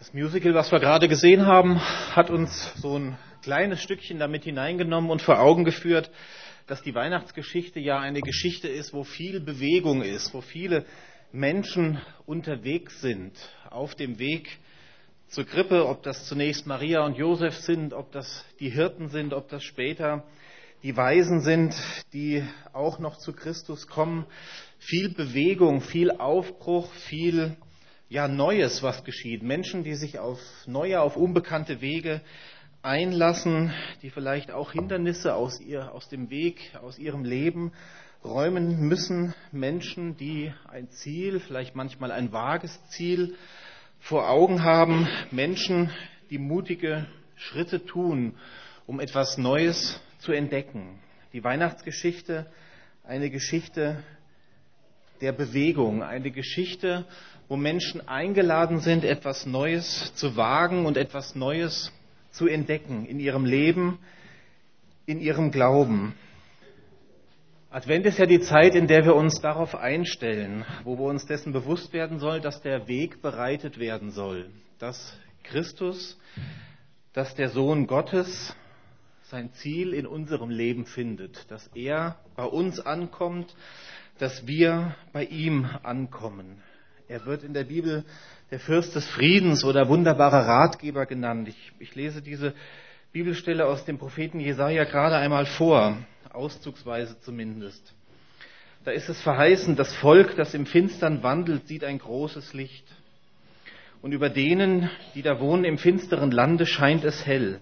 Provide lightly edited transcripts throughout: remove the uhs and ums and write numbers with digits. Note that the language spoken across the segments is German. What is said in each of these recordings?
Das Musical, was wir gerade gesehen haben, hat uns so ein kleines Stückchen damit hineingenommen und vor Augen geführt, dass die Weihnachtsgeschichte ja eine Geschichte ist, wo viel Bewegung ist, wo viele Menschen unterwegs sind, auf dem Weg zur Krippe, ob das zunächst Maria und Josef sind, ob das die Hirten sind, ob das später die Weisen sind, die auch noch zu Christus kommen. Viel Bewegung, viel Aufbruch, viel Neues, was geschieht. Menschen, die sich auf neue, auf unbekannte Wege einlassen, die vielleicht auch Hindernisse aus dem Weg, aus ihrem Leben räumen müssen. Menschen, die ein Ziel, vielleicht manchmal ein vages Ziel vor Augen haben. Menschen, die mutige Schritte tun, um etwas Neues zu entdecken. Die Weihnachtsgeschichte, eine Geschichte der Bewegung, eine Geschichte, wo Menschen eingeladen sind, etwas Neues zu wagen und etwas Neues zu entdecken in ihrem Leben, in ihrem Glauben. Advent ist ja die Zeit, in der wir uns darauf einstellen, wo wir uns dessen bewusst werden sollen, dass der Weg bereitet werden soll, dass Christus, dass der Sohn Gottes sein Ziel in unserem Leben findet, dass er bei uns ankommt, dass wir bei ihm ankommen. Er wird in der Bibel der Fürst des Friedens oder wunderbarer Ratgeber genannt. Ich lese diese Bibelstelle aus dem Propheten Jesaja gerade einmal vor, auszugsweise zumindest. Da ist es verheißen, das Volk, das im Finstern wandelt, sieht ein großes Licht. Und über denen, die da wohnen im finsteren Lande, scheint es hell.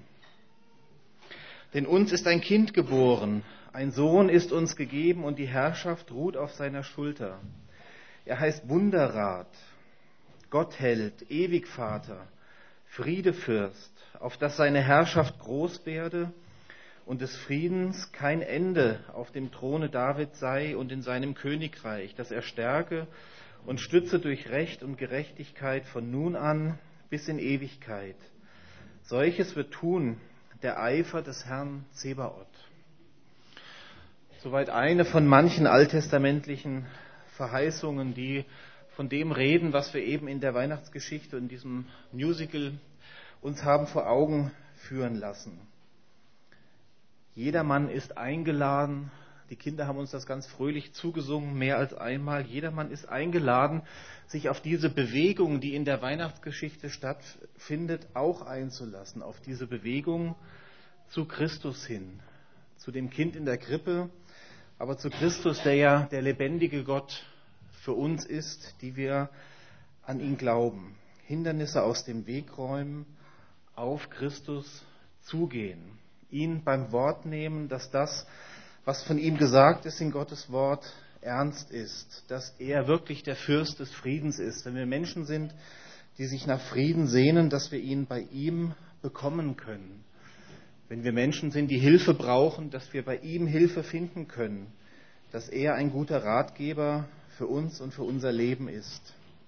Denn uns ist ein Kind geboren, ein Sohn ist uns gegeben und die Herrschaft ruht auf seiner Schulter. Er heißt Wunderrat, Gottheld, Ewigvater, Friedefürst, auf dass seine Herrschaft groß werde und des Friedens kein Ende auf dem Throne Davids sei und in seinem Königreich, dass er stärke und stütze durch Recht und Gerechtigkeit von nun an bis in Ewigkeit. Solches wird tun der Eifer des Herrn Zebaoth. Soweit eine von manchen alttestamentlichen Verheißungen, die von dem reden, was wir eben in der Weihnachtsgeschichte und in diesem Musical uns haben vor Augen führen lassen. Jedermann ist eingeladen, die Kinder haben uns das ganz fröhlich zugesungen, mehr als einmal. Jedermann ist eingeladen, sich auf diese Bewegung, die in der Weihnachtsgeschichte stattfindet, auch einzulassen. Auf diese Bewegung zu Christus hin, zu dem Kind in der Krippe, aber zu Christus, der ja der lebendige Gott für uns ist, die wir an ihn glauben. Hindernisse aus dem Weg räumen, auf Christus zugehen, ihn beim Wort nehmen, dass das, was von ihm gesagt ist in Gottes Wort, ernst ist, dass er wirklich der Fürst des Friedens ist. Wenn wir Menschen sind, die sich nach Frieden sehnen, dass wir ihn bei ihm bekommen können. Wenn wir Menschen sind, die Hilfe brauchen, dass wir bei ihm Hilfe finden können, dass er ein guter Ratgeber für uns und für unser Leben ist.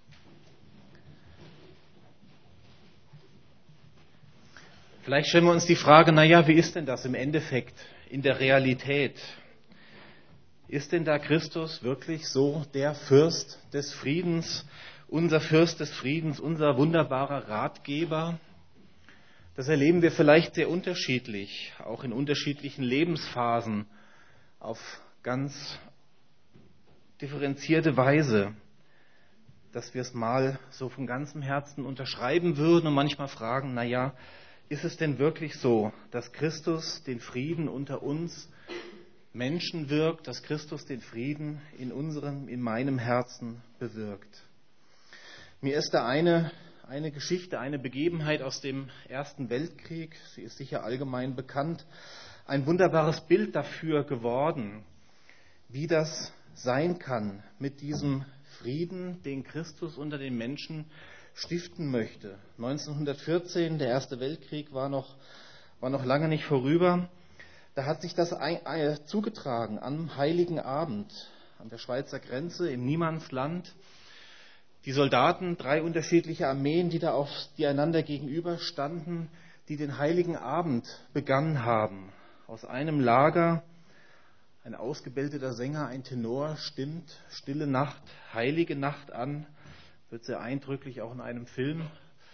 Vielleicht stellen wir uns die Frage, wie ist denn das im Endeffekt, in der Realität? Ist denn da Christus wirklich so der Fürst des Friedens, unser Fürst des Friedens, unser wunderbarer Ratgeber? Das erleben wir vielleicht sehr unterschiedlich, auch in unterschiedlichen Lebensphasen, auf ganz differenzierte Weise, dass wir es mal so von ganzem Herzen unterschreiben würden und manchmal fragen, ist es denn wirklich so, dass Christus den Frieden unter uns Menschen wirkt, dass Christus den Frieden in meinem Herzen bewirkt? Mir ist da eine Geschichte, eine Begebenheit aus dem Ersten Weltkrieg, sie ist sicher allgemein bekannt, ein wunderbares Bild dafür geworden, wie das sein kann mit diesem Frieden, den Christus unter den Menschen stiften möchte. 1914, der Erste Weltkrieg war noch lange nicht vorüber. Da hat sich das zugetragen am Heiligen Abend an der Schweizer Grenze im Niemandsland. Die Soldaten, 3 unterschiedliche Armeen, die einander gegenüberstanden, die den Heiligen Abend begangen haben. Aus einem Lager, ein ausgebildeter Sänger, ein Tenor, stimmt Stille Nacht, Heilige Nacht an, wird sehr eindrücklich auch in einem Film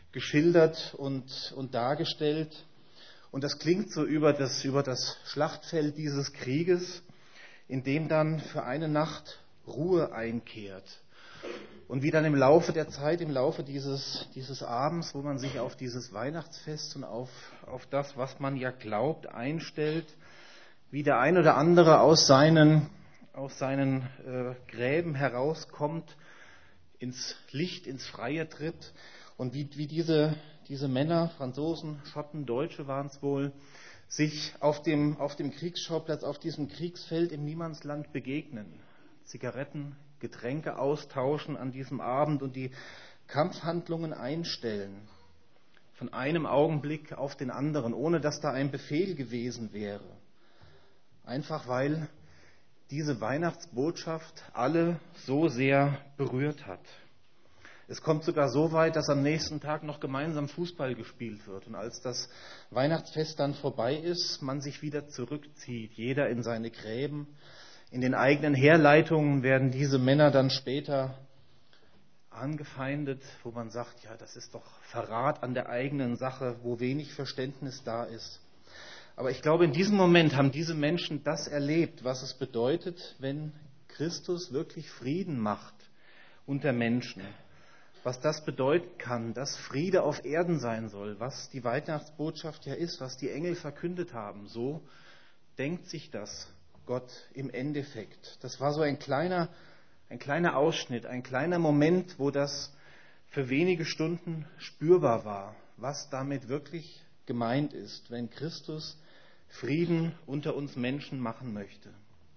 geschildert und dargestellt. Und das klingt so über das Schlachtfeld dieses Krieges, in dem dann für eine Nacht Ruhe einkehrt. Und wie dann im Laufe der Zeit, im Laufe dieses Abends, wo man sich auf dieses Weihnachtsfest und auf das, was man ja glaubt, einstellt, wie der ein oder andere aus seinen Gräben herauskommt, ins Licht, ins Freie tritt und wie diese Männer, Franzosen, Schotten, Deutsche waren es wohl, sich auf dem Kriegsschauplatz, auf diesem Kriegsfeld im Niemandsland begegnen. Zigaretten, Getränke austauschen an diesem Abend und die Kampfhandlungen einstellen. Von einem Augenblick auf den anderen, ohne dass da ein Befehl gewesen wäre. Einfach weil diese Weihnachtsbotschaft alle so sehr berührt hat. Es kommt sogar so weit, dass am nächsten Tag noch gemeinsam Fußball gespielt wird. Und als das Weihnachtsfest dann vorbei ist, man sich wieder zurückzieht, jeder in seine Gräben. In den eigenen Herleitungen werden diese Männer dann später angefeindet, wo man sagt, ja, das ist doch Verrat an der eigenen Sache, wo wenig Verständnis da ist. Aber ich glaube, in diesem Moment haben diese Menschen das erlebt, was es bedeutet, wenn Christus wirklich Frieden macht unter Menschen. Was das bedeuten kann, dass Friede auf Erden sein soll, was die Weihnachtsbotschaft ja ist, was die Engel verkündet haben. So denkt sich das Gott im Endeffekt. Das war so ein kleiner Ausschnitt, ein kleiner Moment, wo das für wenige Stunden spürbar war, was damit wirklich gemeint ist, wenn Christus Frieden unter uns Menschen machen möchte.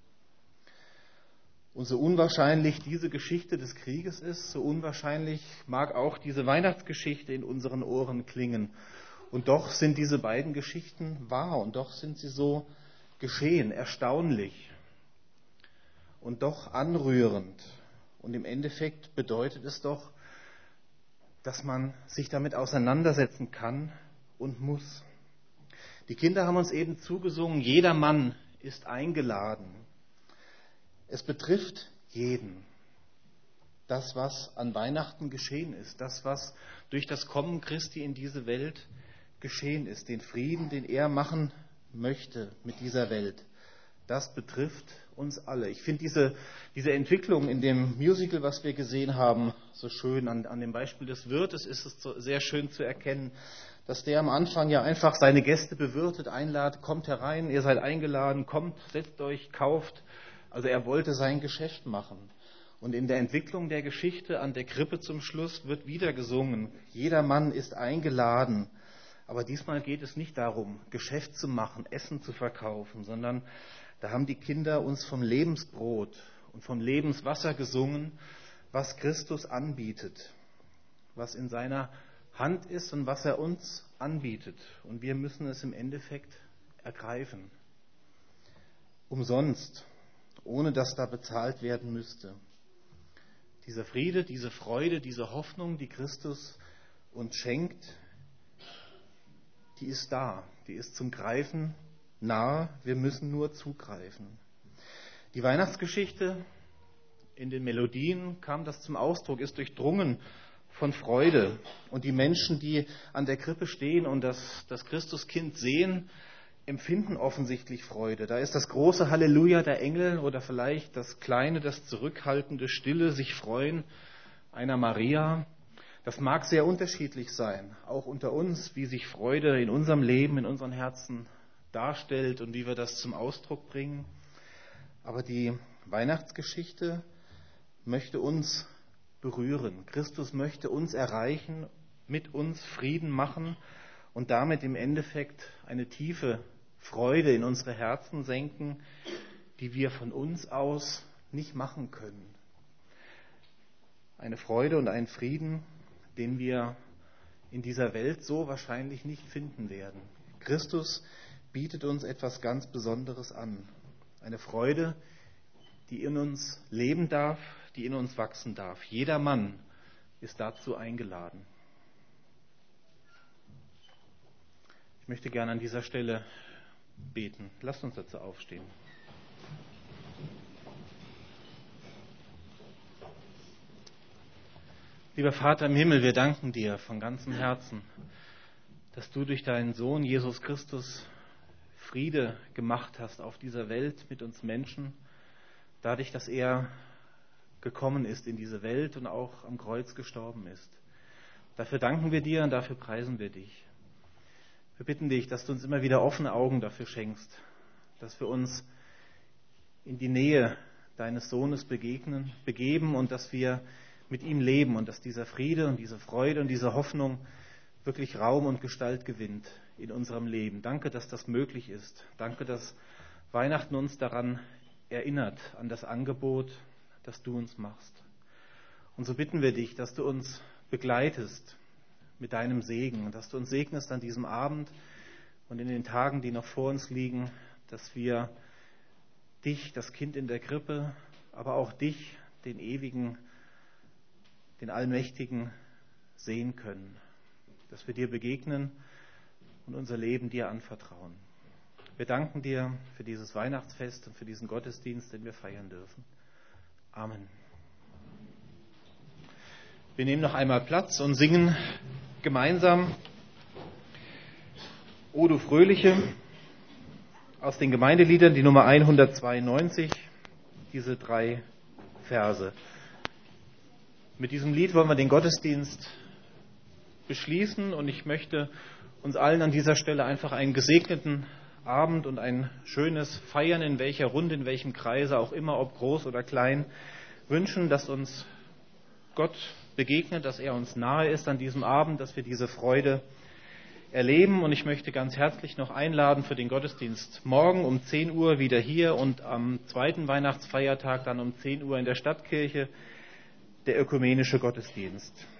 Und so unwahrscheinlich diese Geschichte des Krieges ist, so unwahrscheinlich mag auch diese Weihnachtsgeschichte in unseren Ohren klingen. Und doch sind diese beiden Geschichten wahr und doch sind sie so geschehen, erstaunlich und doch anrührend. Und im Endeffekt bedeutet es doch, dass man sich damit auseinandersetzen kann und muss. Die Kinder haben uns eben zugesungen, jeder Mann ist eingeladen. Es betrifft jeden. Das, was an Weihnachten geschehen ist, das, was durch das Kommen Christi in diese Welt geschehen ist, den Frieden, den er machen möchte mit dieser Welt, das betrifft uns alle. Ich finde diese Entwicklung in dem Musical, was wir gesehen haben, so schön. An dem Beispiel des Wirtes ist es so sehr schön zu erkennen, dass der am Anfang ja einfach seine Gäste bewirtet, einladet, kommt herein, ihr seid eingeladen, kommt, setzt euch, kauft. Also er wollte sein Geschäft machen. Und in der Entwicklung der Geschichte an der Krippe zum Schluss wird wieder gesungen, jeder Mann ist eingeladen. Aber diesmal geht es nicht darum, Geschäft zu machen, Essen zu verkaufen, sondern da haben die Kinder uns vom Lebensbrot und vom Lebenswasser gesungen, was Christus anbietet, was in seiner Hand ist und was er uns anbietet. Und wir müssen es im Endeffekt ergreifen. Umsonst, ohne dass da bezahlt werden müsste. Dieser Friede, diese Freude, diese Hoffnung, die Christus uns schenkt, die ist da, die ist zum Greifen nahe, wir müssen nur zugreifen. Die Weihnachtsgeschichte, in den Melodien kam das zum Ausdruck, ist durchdrungen von Freude. Und die Menschen, die an der Krippe stehen und das Christuskind sehen, empfinden offensichtlich Freude. Da ist das große Halleluja der Engel oder vielleicht das kleine, das zurückhaltende, stille, sich freuen einer Maria. Das mag sehr unterschiedlich sein, auch unter uns, wie sich Freude in unserem Leben, in unseren Herzen darstellt und wie wir das zum Ausdruck bringen. Aber die Weihnachtsgeschichte möchte uns berühren. Christus möchte uns erreichen, mit uns Frieden machen und damit im Endeffekt eine tiefe Freude in unsere Herzen senken, die wir von uns aus nicht machen können. Eine Freude und einen Frieden, den wir in dieser Welt so wahrscheinlich nicht finden werden. Christus bietet uns etwas ganz Besonderes an. Eine Freude, die in uns leben darf, die in uns wachsen darf. Jeder Mann ist dazu eingeladen. Ich möchte gerne an dieser Stelle beten. Lasst uns dazu aufstehen. Lieber Vater im Himmel, wir danken dir von ganzem Herzen, dass du durch deinen Sohn Jesus Christus Friede gemacht hast auf dieser Welt mit uns Menschen, dadurch, dass er gekommen ist in diese Welt und auch am Kreuz gestorben ist. Dafür danken wir dir und dafür preisen wir dich. Wir bitten dich, dass du uns immer wieder offene Augen dafür schenkst, dass wir uns in die Nähe deines Sohnes begeben und dass wir mit ihm leben und dass dieser Friede und diese Freude und diese Hoffnung wirklich Raum und Gestalt gewinnt in unserem Leben. Danke, dass das möglich ist. Danke, dass Weihnachten uns daran erinnert, an das Angebot, das du uns machst. Und so bitten wir dich, dass du uns begleitest mit deinem Segen, dass du uns segnest an diesem Abend und in den Tagen, die noch vor uns liegen, dass wir dich, das Kind in der Krippe, aber auch dich, den Ewigen, den Allmächtigen, sehen können. Dass wir dir begegnen und unser Leben dir anvertrauen. Wir danken dir für dieses Weihnachtsfest und für diesen Gottesdienst, den wir feiern dürfen. Amen. Wir nehmen noch einmal Platz und singen gemeinsam O du Fröhliche aus den Gemeindeliedern, die Nummer 192, diese 3 Verse. Mit diesem Lied wollen wir den Gottesdienst beschließen und ich möchte uns allen an dieser Stelle einfach einen gesegneten Abend und ein schönes Feiern in welcher Runde, in welchem Kreise auch immer, ob groß oder klein, wünschen, dass uns Gott begegnet, dass er uns nahe ist an diesem Abend, dass wir diese Freude erleben. Und ich möchte ganz herzlich noch einladen für den Gottesdienst morgen um 10 Uhr wieder hier und am 2. Weihnachtsfeiertag dann um 10 Uhr in der Stadtkirche der ökumenische Gottesdienst.